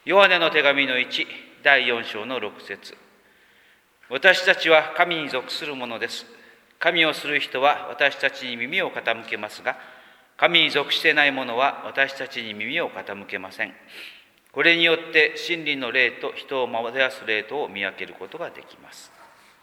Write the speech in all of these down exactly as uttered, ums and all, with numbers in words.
ヨハネの手紙のいち、だいよん章のろく節。私たちは神に属するものです。神をする人は私たちに耳を傾けますが、神に属していない者は私たちに耳を傾けません。これによって真理の霊と人を惑わす霊とを見分けることができます。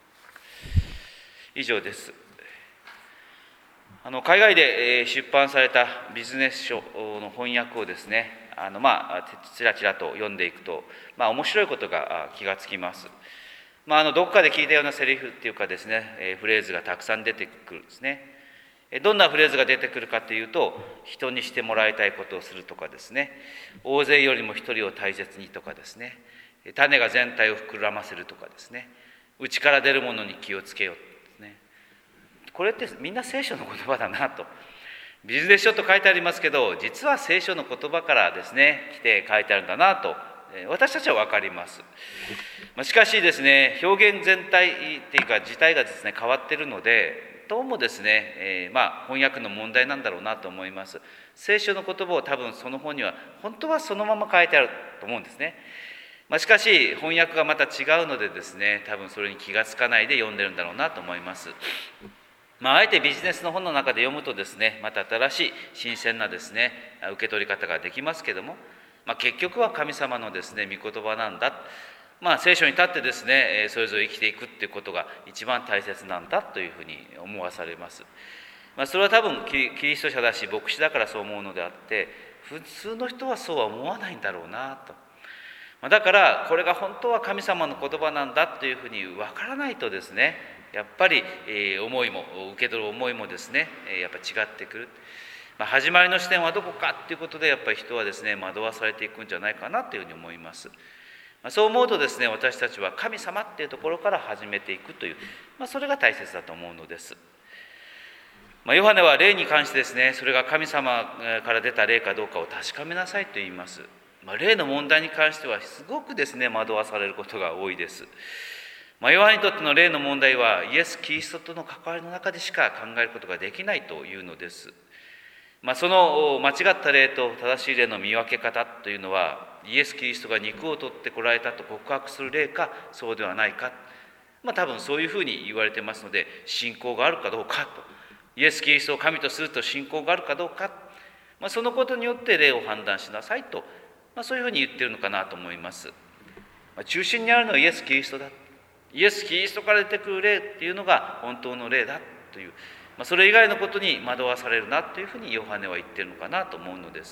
以上です。あの海外で出版されたビジネス書の翻訳をですね、あのまあちらちらと読んでいくと、まあ、面白いことが気がつきます。まあ、あのどこかで聞いたようなセリフっていうかですね、フレーズがたくさん出てくるんですね。どんなフレーズが出てくるかというと、人にしてもらいたいことをするとかですね、大勢よりも一人を大切にとかですね、種が全体を膨らませるとかですね、内から出るものに気をつけようですね。これってみんな聖書の言葉だなと。ビジネス書と書いてありますけど、実は聖書の言葉からですね、来て書いてあるんだなと、私たちは分かります。しかしですね、表現全体っていうか自体がですね、変わっているので、どうもですね、えー、まあ翻訳の問題なんだろうなと思います。聖書の言葉を多分その本には本当はそのまま書いてあると思うんですね。まあ、しかし翻訳がまた違うのでですね、多分それに気がつかないで読んでるんだろうなと思います。まあ、あえてビジネスの本の中で読むとですね、また新しい新鮮なですね、受け取り方ができますけども、まあ、結局は神様のですね、御言葉なんだ。まあ、聖書に立ってですね、それぞれ生きていくっていうことが一番大切なんだというふうに思わされます。まあ、それは多分キリスト者だし牧師だからそう思うのであって、普通の人はそうは思わないんだろうなと。だからこれが本当は神様の言葉なんだというふうに分からないとですね、やっぱり思いも受け取る思いもですね、やっぱ違ってくる。まあ、始まりの視点はどこかということで、やっぱり人はですね、惑わされていくんじゃないかなというふうに思います。まあ、そう思うとですね、私たちは神様っていうところから始めていくという、まあ、それが大切だと思うのです。まあ、ヨハネは霊に関してですね、それが神様から出た霊かどうかを確かめなさいと言います。まあ、霊の問題に関してはすごくですね、惑わされることが多いです。まあ、ヨハネにとっての霊の問題はイエス・キリストとの関わりの中でしか考えることができないというのです。まあ、その間違った霊と正しい霊の見分け方というのは、イエス・キリストが肉を取ってこられたと告白する霊かそうではないか、まあ、多分そういうふうに言われてますので、信仰があるかどうかと、イエス・キリストを神とすると信仰があるかどうか、まあ、そのことによって霊を判断しなさいと、まあ、そういうふうに言ってるのかなと思います。まあ、中心にあるのはイエス・キリストだ、イエス・キリストから出てくる霊っていうのが本当の霊だという、まあ、それ以外のことに惑わされるなというふうにヨハネは言ってるのかなと思うのです。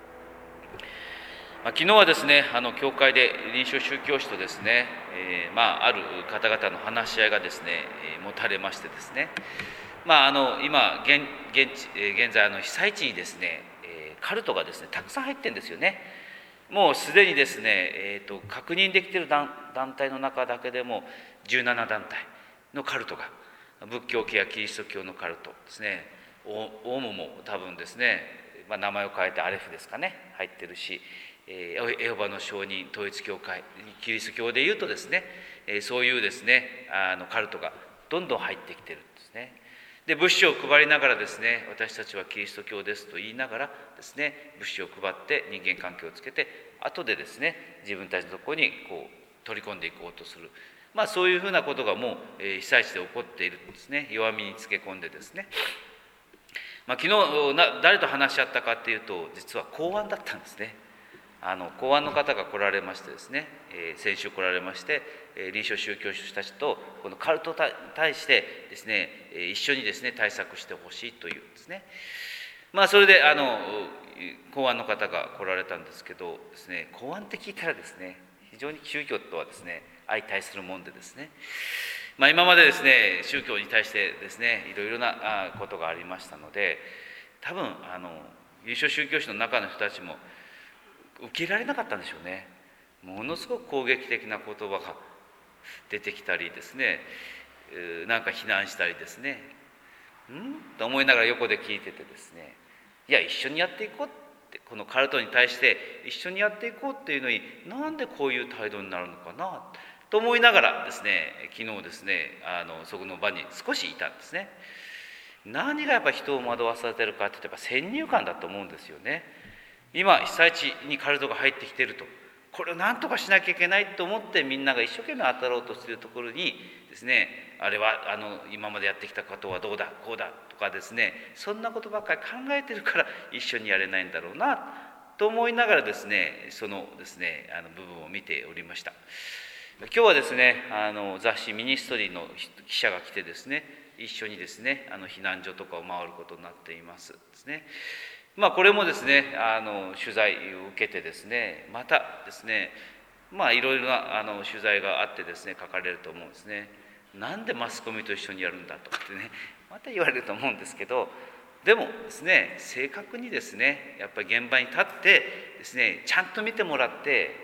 まあ、昨日はですね、あの教会で臨床宗教師とですね、えー、まあある方々の話し合いがですね、えー、持たれましてですね、まあ、あの今 現, 現, 地現在あの被災地にですね、えー、カルトがですねたくさん入ってるんですよね。もうすでにですね、えー、と確認できている 団, 団体の中だけでもじゅうななだんたいのカルトが、仏教系やキリスト教のカルトですね、オウムも多分ですね、まあ、名前を変えてアレフですかね、入ってるし、エホバの証人統一教会、キリスト教でいうとですね、そういうですねあのカルトがどんどん入ってきてるんですね。で物資を配りながらですね、私たちはキリスト教ですと言いながらですね、物資を配って人間関係をつけて、後でですね自分たちのところにこう取り込んでいこうとする、まあそういうふうなことがもう被災地で起こっているんですね。弱みにつけ込んでですね、まあ、昨日な誰と話し合ったかっていうと、実は公安だったんですね。あの公安の方が来られましてですね、えー、先週来られまして、えー、臨床宗教師たちとこのカルトに対してですね、えー、一緒にですね対策してほしいというんですね。まあそれであの公安の方が来られたんですけどですね、公安って聞いたらですね、非常に宗教とはですね相対するもんでですね、まあ、今までですね宗教に対してですねいろいろなことがありましたので、多分あの臨床宗教師の中の人たちも受け入れられなかったんでしょうね。ものすごく攻撃的な言葉が出てきたりですね、なんか非難したりですね、んと思いながら横で聞いててですね、いや一緒にやっていこうって、このカルトに対して一緒にやっていこうっていうのに、なんでこういう態度になるのかなと思いながらですね、昨日ですねあのそこの場に少しいたんですね。何がやっぱ人を惑わされてるかって言えば先入観だと思うんですよね。今被災地にカルトが入ってきていると、 これを何とかしなきゃいけないと思ってみんなが一生懸命当たろうとしているところにですね、あれはあの今までやってきたことはどうだこうだとかですね、そんなことばっかり考えてるから一緒にやれないんだろうなと思いながらですね、そのですねあの部分を見ておりました。今日はですね、あの雑誌ミニストリーの記者が来てですね、一緒にですねあの避難所とかを回ることになっていますですね。まあこれもですねあの取材を受けてですね、またですねまあいろいろなあの取材があってですね書かれると思うんですね。なんでマスコミと一緒にやるんだとかってねまた言われると思うんですけど、でもですね正確にですねやっぱり現場に立ってですねちゃんと見てもらって、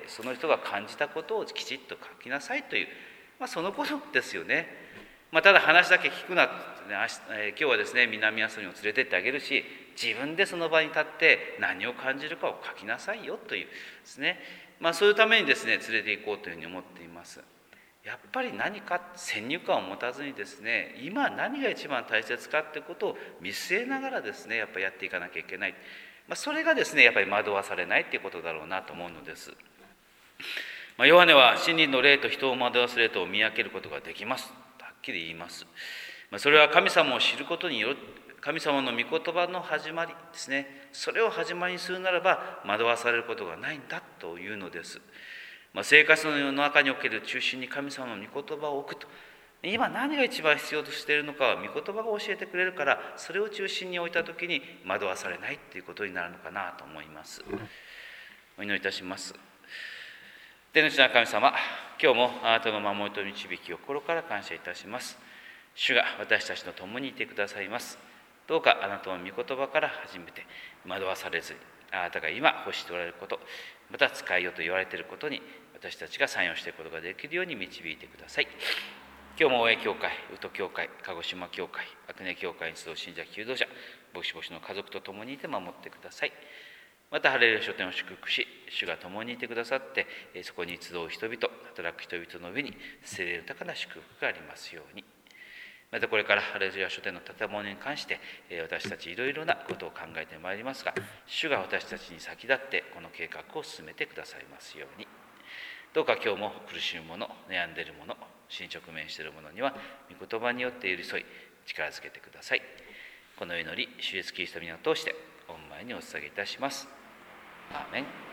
その人が感じたことをきちっと書きなさいという、まあ、そのことですよね。まあ、ただ話だけ聞くなってね、えー、今日はですね南阿蘇にも連れてってあげるし、自分でその場に立って何を感じるかを書きなさいよというですね、まあ、そういうためにですね連れて行こうというふうに思っています。やっぱり何か先入観を持たずにですね、今何が一番大切かってことを見据えながらですねやっぱりやっていかなきゃいけない、まあ、それがですねやっぱり惑わされないっていうことだろうなと思うのです。まあ、ヨハネは真理の霊と人を惑わす霊とを見分けることができますとはっきり言います。まあ、それは神様を知ることによる神様の御言葉の始まりですね。それを始まりにするならば惑わされることがないんだというのです。まあ、生活の中における中心に神様の御言葉を置くと、今何が一番必要としているのかは御言葉が教えてくれるから、それを中心に置いた時に惑わされないということになるのかなと思います。お祈りいたします。天の父なる神様、今日もあなたの守りと導きを心から感謝いたします。主が私たちと共にいてくださいます。どうかあなたの御言葉から始めて惑わされずに、あなたが今欲しておられること、また使いようと言われていることに私たちが参与していくことができるように導いてください。今日も大江教会、宇都教会、鹿児島教会、阿久根教会に集う信者求道者、牧師牧師の家族と共にいて守ってください。またハレルヤ書店を祝福し、主が共にいてくださって、そこに集う人々、働く人々の上に聖霊豊かな祝福がありますように。またこれからハレルヤ書店の建物に関して私たちいろいろなことを考えてまいりますが、主が私たちに先立ってこの計画を進めてくださいますように。どうか今日も苦しむ者、悩んでいる者、死に直面している者には御言葉によって寄り添い力づけてください。この祈り、主イエスキリストの皆を通して御前にお捧げいたします。アーメン。